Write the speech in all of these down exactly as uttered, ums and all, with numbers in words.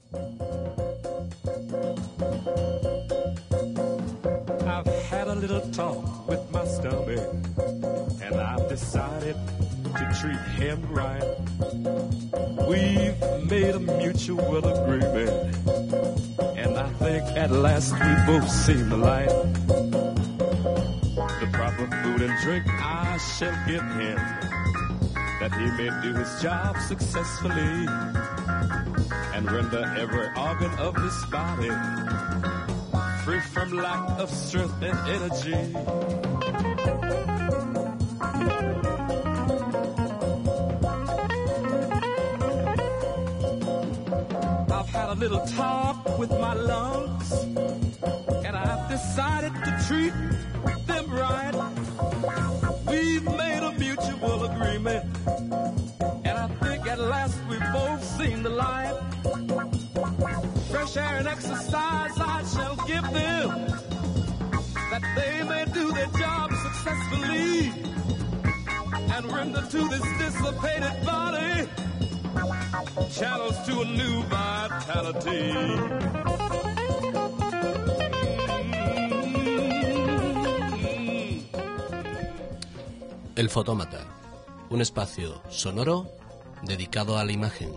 I've had a little talk with my stomach, and I've decided to treat him right. We've made a mutual agreement, and I think at last we both seen the light. The proper food and drink I shall give him, that he may do his job successfully and render every organ of his body free from lack of strength and energy. I've had a little talk with my lungs, and I've decided to treat them right. We've made a mutual agreement, and I think at last we've both seen the light. Fresh air and exercise I shall give them, that they may do their job successfully and render to this dissipated body channels to a new vitality. El Fotómata, un espacio sonoro dedicado a la imagen.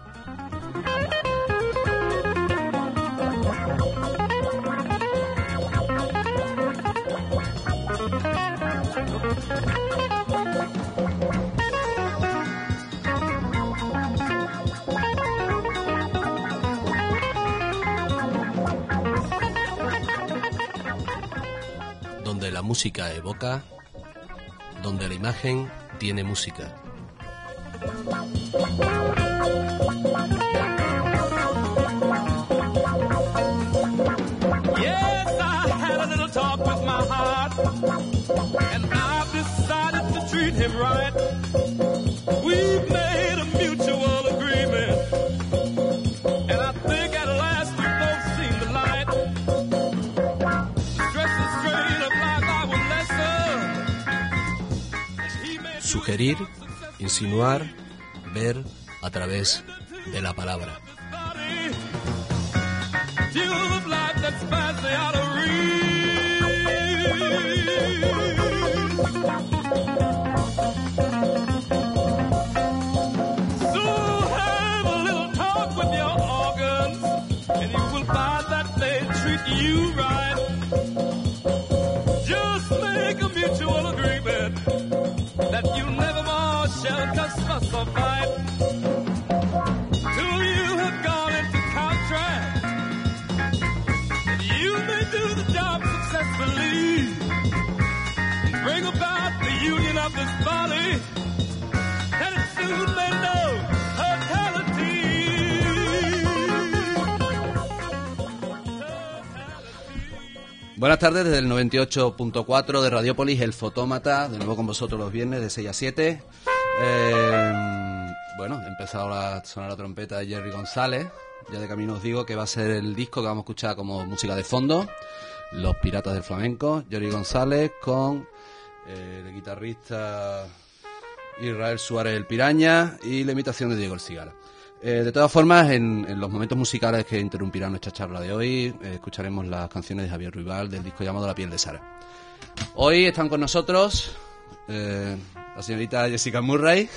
Donde la música evoca, donde la imagen tiene música. Yes, I had a little talk with my heart, and I've decided to treat him right. We've made a mutual agreement, and I think at last we've both seen the light. The stress and strain of life I will lessen. Sugerir, insinuar, ver a través de la palabra. You right. Just make a mutual agreement that you never more shall cuss, fuss, or fight till you have gone into contract. You may do the job successfully, bring about the union of this body, and it soon may know totality. Buenas tardes desde el noventa y ocho punto cuatro de Radiopolis, El Fotómata, de nuevo con vosotros los viernes de seis a siete. Eh, bueno, ha empezado a sonar la trompeta de Jerry González. Ya de camino os digo que va a ser el disco que vamos a escuchar como música de fondo, Los Piratas del Flamenco, Jerry González con eh, el guitarrista Israel Suárez el Piraña y la imitación de Diego el Cigala. Eh, de todas formas, en, en los momentos musicales que interrumpirán nuestra charla de hoy, eh, escucharemos las canciones de Javier Ruibal del disco llamado La piel de Sara. Hoy están con nosotros eh, la señorita Jessica Murray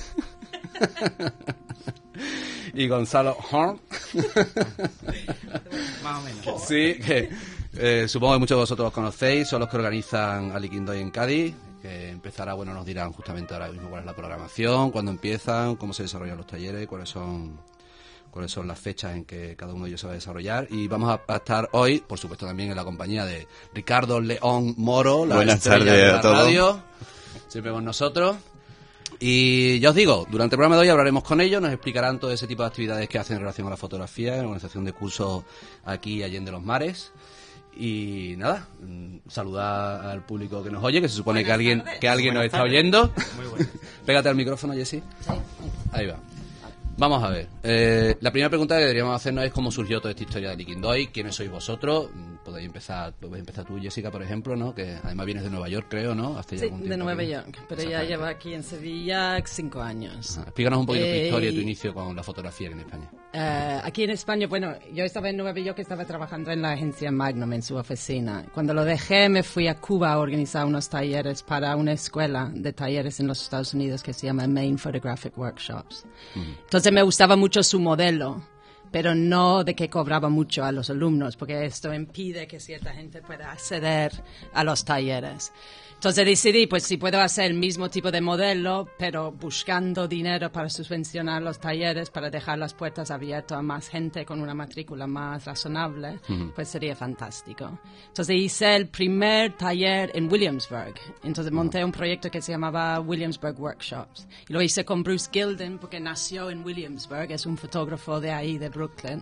y Gonzalo Horn. Más o menos. Sí, que eh, supongo que muchos de vosotros los conocéis, son los que organizan Aliquindoy en Cádiz, que empezará, bueno, nos dirán justamente ahora mismo cuál es la programación, cuándo empiezan, cómo se desarrollan los talleres, cuáles son cuáles son las fechas en que cada uno de ellos se va a desarrollar. Y vamos a, a estar hoy, por supuesto, también en la compañía de Ricardo León Moro, la Buenas estrella tardes de la a todos. radio, siempre con nosotros. Y ya os digo, durante el programa de hoy hablaremos con ellos, nos explicarán todo ese tipo de actividades que hacen en relación a la fotografía, en la organización de cursos aquí allende los mares. Y nada, saludar al público que nos oye, que se supone que alguien que alguien nos está oyendo. Muy bueno. Pégate al micrófono, Jessy. Ahí va. Vamos a ver. Eh, la primera pregunta que deberíamos hacernos es cómo surgió toda esta historia de Liquindoy. ¿Quiénes sois vosotros? Podéis podéis empezar, podéis empezar tú, Jessica, por ejemplo, ¿no? Que además vienes de Nueva York, creo, ¿no? Hace ya Sí, algún de tiempo Nueva aquí. York, pero ya llevo aquí en Sevilla cinco años. Ajá. Explícanos un poquito tu Eh, historia, tu inicio con la fotografía en España. Eh, aquí en España, bueno, yo estaba en Nueva York, estaba trabajando en la agencia Magnum, en su oficina. Cuando lo dejé, me fui a Cuba a organizar unos talleres para una escuela de talleres en los Estados Unidos que se llama Main Photographic Workshops. Uh-huh. Entonces me gustaba mucho su modelo, pero no de que cobraba mucho a los alumnos, porque esto impide que cierta gente pueda acceder a los talleres. Entonces decidí, pues si puedo hacer el mismo tipo de modelo, pero buscando dinero para subvencionar los talleres, para dejar las puertas abiertas a más gente con una matrícula más razonable, uh-huh. pues sería fantástico. Entonces hice el primer taller en Williamsburg. Entonces monté un proyecto que se llamaba Williamsburg Workshops. Y lo hice con Bruce Gilden, porque nació en Williamsburg, es un fotógrafo de ahí, de Brooklyn.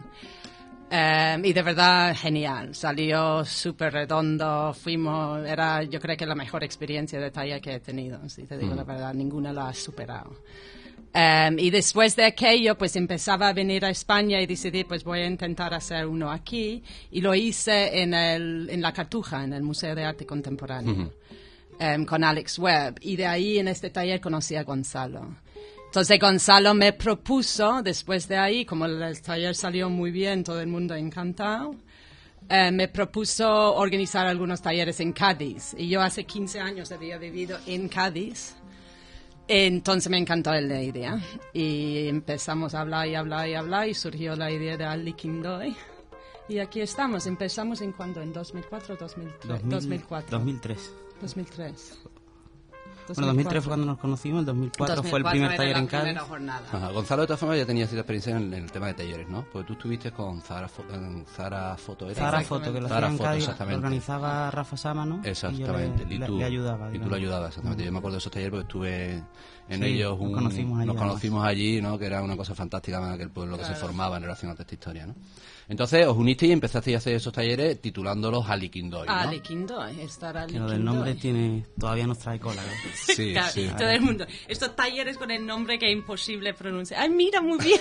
Um, y de verdad genial, salió súper redondo, fuimos, era yo creo que la mejor experiencia de taller que he tenido, si te digo mm. la verdad, ninguna la ha superado. Um, y después de aquello pues empezaba a venir a España y decidí pues voy a intentar hacer uno aquí y lo hice en, el, en La Cartuja, en el Museo de Arte Contemporáneo, mm-hmm. um, con Alex Webb, y de ahí en este taller conocí a Gonzalo. Entonces Gonzalo me propuso, después de ahí, como el taller salió muy bien, todo el mundo encantado, eh, me propuso organizar algunos talleres en Cádiz. Y yo hace quince años había vivido en Cádiz, entonces me encantó la idea. Y empezamos a hablar y hablar y hablar y surgió la idea de Al Liquindoy. Y aquí estamos, empezamos en cuándo, en dos mil cuatro o dos mil tres? dos mil cuatro. dos mil tres. dos mil tres. Bueno, dos mil tres fue cuando nos conocimos, el dos mil cuatro, dos mil cuatro fue el primer taller en Cádiz. Ajá. Gonzalo, de todas formas, ya tenía cierta experiencia en, en el tema de talleres, ¿no? Porque tú estuviste con Zara, en Zara Foto. ¿era? Zara Foto, que lo hacía en Cádiz, lo organizaba Rafa Sama, ¿no? Exactamente. Y, y le, tú le ayudaba. Y tú lo ayudabas, exactamente. Mm. Yo me acuerdo de esos talleres porque estuve en sí, ellos. Un, nos conocimos allí. Nos conocimos allí, ¿no? Que era una cosa fantástica en aquel pueblo claro. que se formaba en relación a esta historia, ¿no? Entonces os unisteis y empezasteis a hacer esos talleres titulándolos Ali Kindoy, ¿no? Ali Kindoy, estar Ali Kindoy. Lo del nombre tiene, todavía nos trae cola, ¿no? Sí, claro, sí. Todo el mundo. Estos talleres con el nombre que es imposible pronunciar. ¡Ay, mira, muy bien!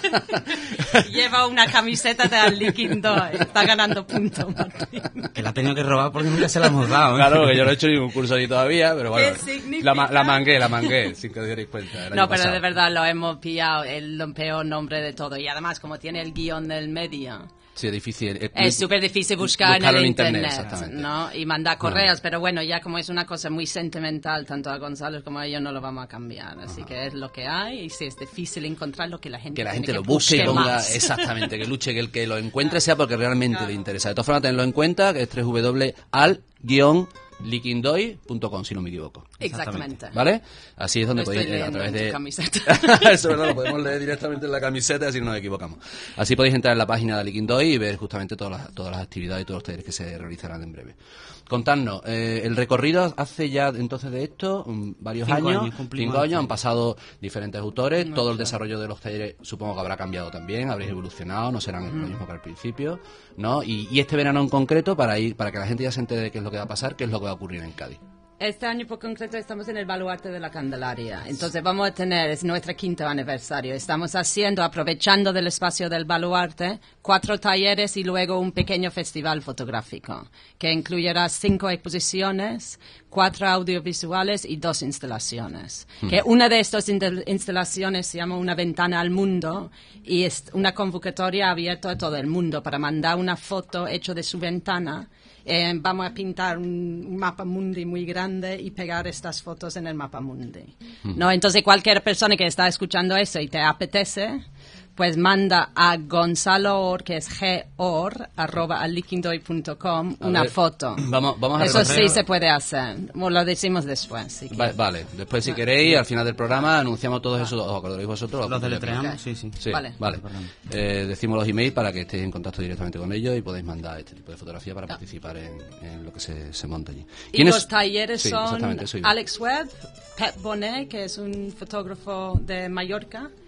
Lleva una camiseta de Ali Kindoy. Está ganando puntos, Martín. Que la ha tenido que robar porque nunca se la hemos dado. ¿eh? Claro, que yo no he hecho ningún curso allí todavía, pero bueno. ¿Qué significa? La, la mangué, la mangué, sin que os dierais cuenta. No, pero pasado. De verdad lo hemos pillado, el peor nombre de todo. Y además, como tiene el guión del medio... Sí, es difícil. Es, es súper difícil buscar en el en internet, internet ¿no? Y mandar correos, pero bueno, ya como es una cosa muy sentimental, tanto a Gonzalo como a ellos no lo vamos a cambiar. Así Ajá. que es lo que hay, y si es difícil encontrarlo, que la gente que la gente que lo busque y ponga, más. Exactamente, que luche, que el que lo encuentre sea porque realmente claro. le interesa. De todas formas, tenlo en cuenta, que es doble u doble u doble u punto al guion liquindoy punto com, si no me equivoco. Exactamente. ¿Vale? Así es donde lo podéis, eh, a través de... camiseta. Eso verdad, lo podemos leer directamente en la camiseta, así no nos equivocamos. Así podéis entrar en la página de Liquindoy y ver justamente todas las, todas las actividades y todos los talleres que se realizarán en breve. Contadnos, eh, el recorrido hace ya entonces de esto um, varios cinco años, años cinco años, han pasado diferentes autores, no, todo el claro. desarrollo de los talleres supongo que habrá cambiado también, habréis evolucionado, no serán mm. lo mismo que al principio, ¿no? Y, y este verano en concreto, para ir para que la gente ya se entere de qué es lo que va a pasar, qué es lo que va a ocurrir en Cádiz. Este año por concreto estamos en el Baluarte de la Candelaria, entonces vamos a tener, es nuestro quinto aniversario, estamos haciendo, aprovechando del espacio del Baluarte, cuatro talleres y luego un pequeño festival fotográfico, que incluyerá cinco exposiciones, cuatro audiovisuales y dos instalaciones. Hmm. Que una de estas instalaciones se llama Una ventana al mundo y es una convocatoria abierta a todo el mundo para mandar una foto hecha de su ventana. Eh, vamos a pintar un, un mapa mundi muy grande y pegar estas fotos en el mapa mundi. Mm. ¿No? Entonces, cualquier persona que está escuchando eso y te apetece, pues manda a Gonzalo Or, que es gor, arroba aliquindoy punto com, una ver, foto. Vamos, vamos a Eso recorrer. sí se puede hacer. Lo decimos después. Si vale, vale, después si queréis, al final del programa anunciamos todos esos, ¿os acordaréis vosotros? Los deletreamos, okay. sí, sí. sí. Vale. vale. Eh, decimos los emails para que estéis en contacto directamente con ellos y podáis mandar este tipo de fotografía para no. participar en, en lo que se, se monta allí. Y los talleres sí, son Alex Webb, Pep Bonet, que es un fotógrafo de Mallorca,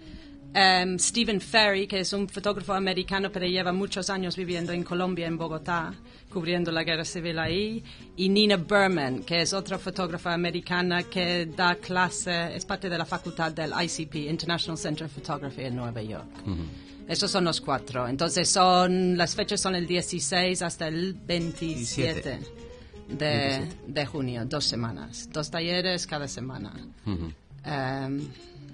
Um, Stephen Ferry, que es un fotógrafo americano, pero lleva muchos años viviendo en Colombia, en Bogotá, cubriendo la guerra civil ahí. Y Nina Berman, que es otra fotógrafa americana que da clase, es parte de la facultad del I C P, International Center of Photography en Nueva York. Uh-huh. Esos son los cuatro. Entonces, son las fechas son el dieciséis hasta el veintisiete de, de junio, dos semanas. Dos talleres cada semana. Uh-huh. um,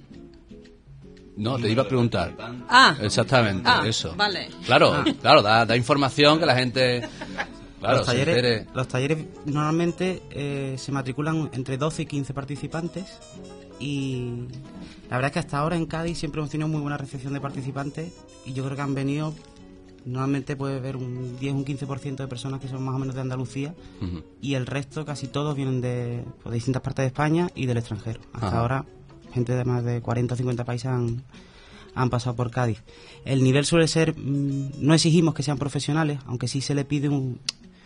No, te iba a preguntar. Ah, exactamente, ah, eso. Vale. Claro, ah. claro, da, da información que la gente... Claro, los, talleres, los talleres normalmente eh, se matriculan entre doce y quince participantes y la verdad es que hasta ahora en Cádiz siempre hemos tenido muy buena recepción de participantes y yo creo que han venido, normalmente puede haber un diez o un quince por ciento de personas que son más o menos de Andalucía uh-huh. y el resto casi todos vienen de, pues, de distintas partes de España y del extranjero. Hasta uh-huh. ahora gente de más de cuarenta o cincuenta países han, han pasado por Cádiz. El nivel suele ser, mmm, no exigimos que sean profesionales, aunque sí se le pide un,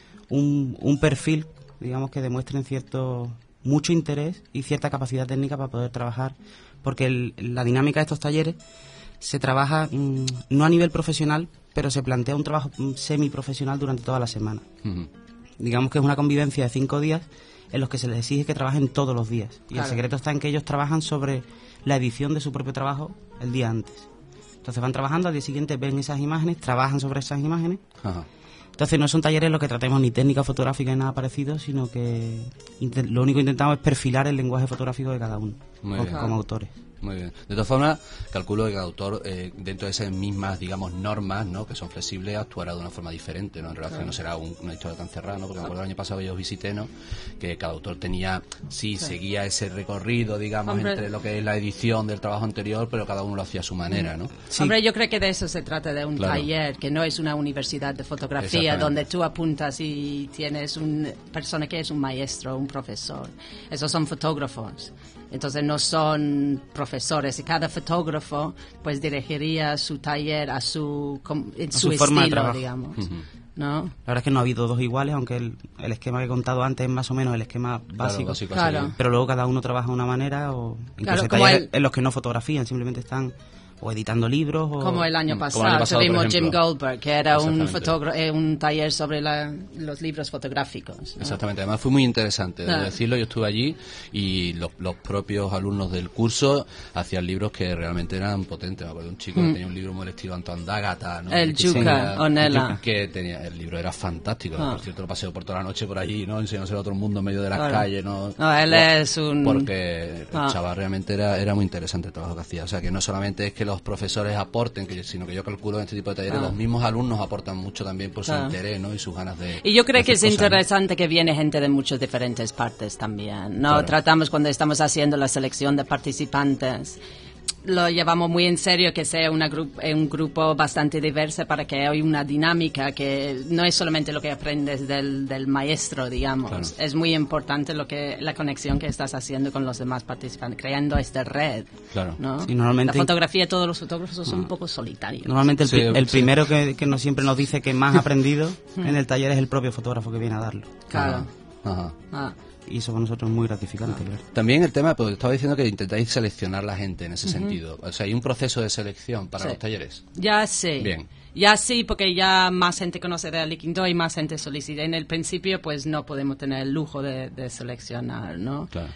un, un perfil, digamos, que demuestren cierto mucho interés y cierta capacidad técnica para poder trabajar, porque el, la dinámica de estos talleres se trabaja mmm, no a nivel profesional, pero se plantea un trabajo semiprofesional durante toda la semana. Uh-huh. Digamos que es una convivencia de cinco días en los que se les exige que trabajen todos los días. Y claro. El secreto está en que ellos trabajan sobre la edición de su propio trabajo el día antes. Entonces van trabajando, al día siguiente ven esas imágenes, trabajan sobre esas imágenes. Ajá. Entonces no son talleres en los que tratemos ni técnica fotográfica ni nada parecido, sino que intent- lo único que intentamos es perfilar el lenguaje fotográfico de cada uno, como, como autores. Muy bien. De todas formas, calculo que cada autor, eh, dentro de esas mismas, digamos, normas, ¿no?, que son flexibles, actuará de una forma diferente, ¿no? En relación, claro. No será un, una historia tan cerrada, ¿no? Porque me acuerdo el año pasado yo os visité, ¿no?, que cada autor tenía, sí, sí. seguía ese recorrido, digamos, Hombre. entre lo que es la edición del trabajo anterior, pero cada uno lo hacía a su manera, ¿no? Sí. Hombre, yo creo que de eso se trata, de un claro. taller, que no es una universidad de fotografía donde tú apuntas y tienes una persona que es un maestro, un profesor. Esos son fotógrafos. Entonces no son profesores y cada fotógrafo pues dirigiría su taller a su, en su, su forma estilo, de trabajo. digamos. Uh-huh. ¿No? La verdad es que no ha habido dos iguales, aunque el, el esquema que he contado antes es más o menos el esquema básico, claro, básico claro. pero luego cada uno trabaja de una manera o incluso claro, hay talleres el... en los que no fotografían, simplemente están o editando libros o... Como el año pasado, el año pasado tuvimos Jim Goldberg, que era un, fotogra- eh, un taller sobre la, los libros fotográficos, ¿no? Exactamente, además fue muy interesante, debo ah. decirlo, yo estuve allí y los, los propios alumnos del curso hacían libros que realmente eran potentes. Me acuerdo de un chico mm. que tenía un libro muy al estilo Antoine d'Agata, ¿no? El Yuka Onella, que tenía, el libro era fantástico, ah. por cierto lo paseo por toda la noche por allí, ¿no?, enseñándose a otro mundo en medio de las claro. calles, ¿no? No, él bueno, es un... porque ah. el chaval realmente era, era muy interesante el trabajo que hacía, o sea que no solamente es que los profesores aporten, que, sino que yo calculo en este tipo de talleres ah. los mismos alumnos aportan mucho también por su ah. interés, ¿no?, y sus ganas de... Y yo creo que es cosas, interesante, ¿no?, que viene gente de muchas diferentes partes también, ¿no? Claro. Tratamos, cuando estamos haciendo la selección de participantes, lo llevamos muy en serio, que sea una gru- un grupo bastante diverso, para que haya una dinámica que no es solamente lo que aprendes del, del maestro, digamos. Claro. Es muy importante lo que la conexión que estás haciendo con los demás participantes, creando esta red. Claro. ¿no? Sí, normalmente... La fotografía, todos los fotógrafos son no. un poco solitarios. Normalmente el, sí, el sí. primero que, que no siempre nos dice que más ha aprendido en el taller es el propio fotógrafo que viene a darlo. Claro. Ajá. Ah. Y eso para nosotros es muy gratificante, claro. También el tema, pues estaba diciendo que intentáis seleccionar la gente en ese uh-huh. sentido. O sea, ¿hay un proceso de selección para sí. los talleres? Ya sí. Bien. Ya sí, porque ya más gente conoce de Liquindo y más gente solicita. En el principio, pues no podemos tener el lujo de, de seleccionar, ¿no? Claro.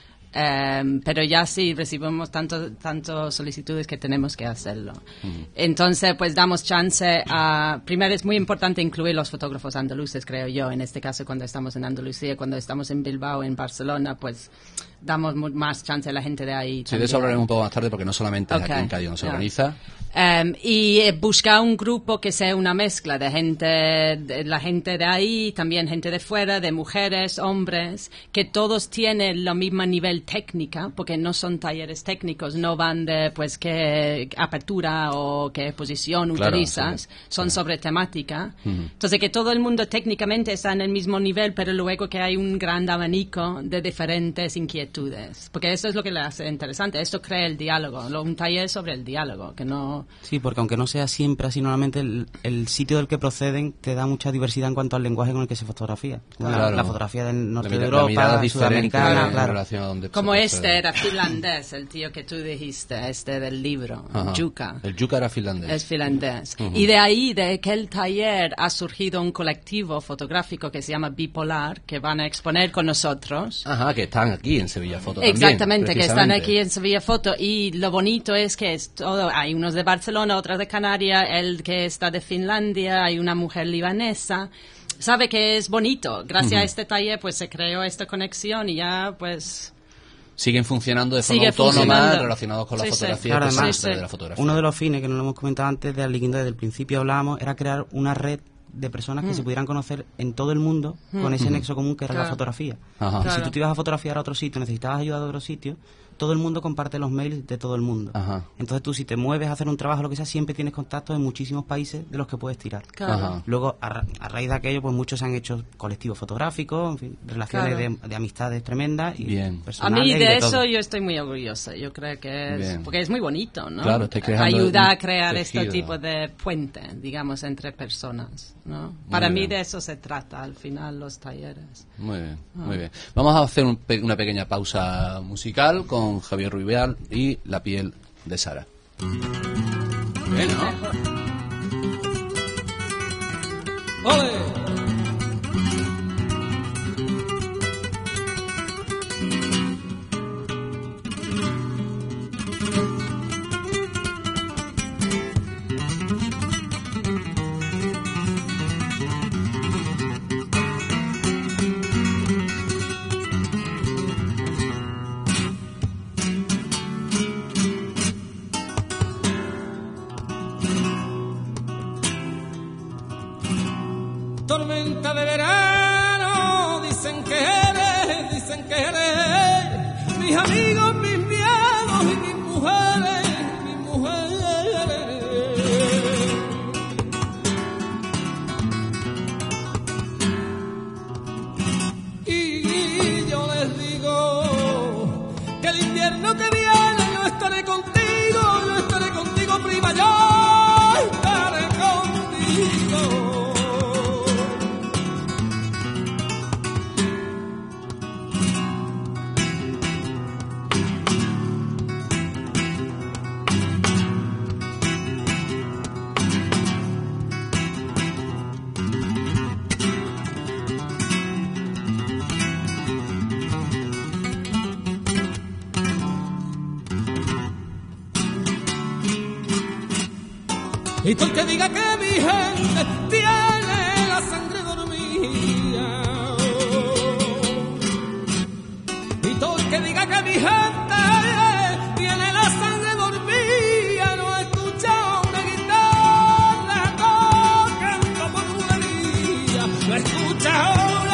Um, pero ya sí recibimos tanto, tanto solicitudes que tenemos que hacerlo. Uh-huh. Entonces, pues damos chance a... Primero, es muy importante incluir los fotógrafos andaluces, creo yo. En este caso, cuando estamos en Andalucía, cuando estamos en Bilbao, en Barcelona, pues damos mu- más chance a la gente de ahí. Sí, también. de eso hablaremos un poco más tarde, porque no solamente okay. es aquí en Cádiz donde se yeah. organiza. Um, y eh, buscar un grupo que sea una mezcla de gente, de la gente de ahí, también gente de fuera, de mujeres, hombres, que todos tienen lo mismo nivel técnica, porque no son talleres técnicos, no van de pues qué apertura o qué posición claro, utilizas, sí, son sí. sobre temática. Uh-huh. Entonces que todo el mundo técnicamente está en el mismo nivel, pero luego que hay un gran abanico de diferentes inquietudes, porque eso es lo que le hace interesante. Esto crea el diálogo, lo, un taller sobre el diálogo, que no pero... Sí, porque aunque no sea siempre así, normalmente el, el sitio del que proceden te da mucha diversidad en cuanto al lenguaje con el que se fotografía. Claro. La, la fotografía del norte La de mira- la mirada Europa, diferente sudamericana, en claro. relación a donde se Como procede. este era finlandés, el tío que tú dijiste, este del libro, Ajá. Yuka. El yuca era finlandés. Es finlandés. Ujú. Y de ahí, de aquel taller, ha surgido un colectivo fotográfico que se llama Bipolar, que van a exponer con nosotros. Ajá, que están aquí en Sevilla Foto también. Exactamente, que están precisamente. aquí en Sevilla Foto. Y lo bonito es que es todo, hay unos de Barcelona, otros de Canarias, el que está de Finlandia, hay una mujer libanesa. Sabe que es bonito. Gracias Ujú. a este taller, pues se creó esta conexión y ya, pues... Siguen funcionando de forma Sigue autónoma funcionando. relacionados con la Sí, sí. fotografía, Claro, que es además, la historia sí. de la fotografía. Uno de los fines que no lo hemos comentado antes de Arliquindo, desde el principio hablábamos, era crear una red de personas que se pudieran conocer en todo el mundo con ese nexo común que era la Claro. fotografía. Ajá. Y si Claro. tú te ibas a fotografiar a otro sitio, necesitabas ayuda de otro sitio, todo el mundo comparte los mails de todo el mundo. Ajá. Entonces tú, si te mueves a hacer un trabajo, lo que sea, siempre tienes contactos en muchísimos países de los que puedes tirar. Claro. Ajá. Luego, a, ra- a raíz de aquello, pues muchos han hecho colectivos fotográficos, en fin, relaciones Claro. de, de amistades tremendas y Bien. A personales mí y de todo. eso yo estoy muy orgullosa. Yo creo que es... Bien. Porque es muy bonito, ¿no? Claro, estoy creando Ayuda un a crear este tejido. tipo de puente, digamos, entre personas, ¿no? Para bien. mí de eso se trata, al final, los talleres. Muy bien, Ah. muy bien. Vamos a hacer un pe- una pequeña pausa musical con Javier Rubial y La piel de Sara. Bueno, ¡Ole! Tormenta de verano, dicen que eres, dicen que eres mis amigos, mis miedos y mis mujeres, mis mujeres. Y yo les digo que el invierno que viene yo estaré contigo, yo estaré contigo, prima, yo estaré contigo. Y todo el que diga que mi gente tiene la sangre dormida. Y todo el que diga que mi gente tiene la sangre dormida. No he escuchado una guitarra tocando por bulería. No he escuchado